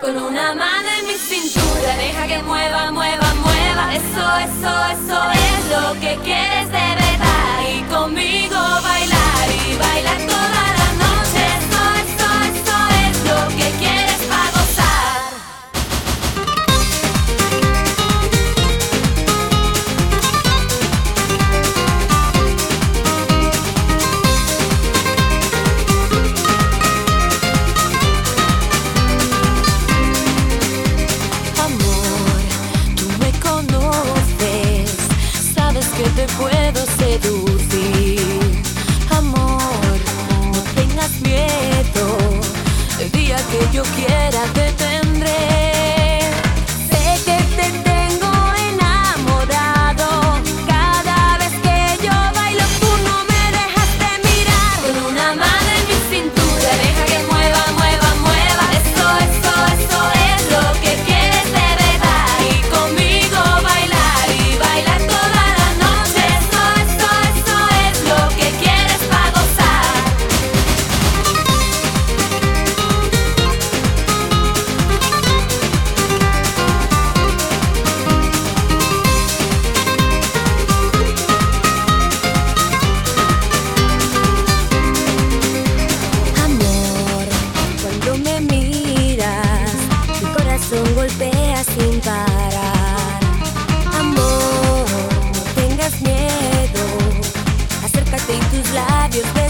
Con una mano en mi cintura, deja que mueva, mueva, mueva. Eso es lo que quieres de verdad. Y conmigo bailar y bailar toda la noche. Eso es lo que quieres para gozar. Que te puedo seducir, amor, no tengas miedo, el día que yo quiera te tendré. Sé que te tengo enamorado, cada vez que yo bailo tú no me dejas de mirar. Con una mano en mi cintura, deja que mueva, mueva, mueva. Eso es lo que quieres de verdad. Y conmigo bailar y bailar toda la noche. Eso es lo que quieres para gozar. Amor, cuando me miras, mi corazón golpea sin parar. Amor, no tengas miedo, acércate y tus labios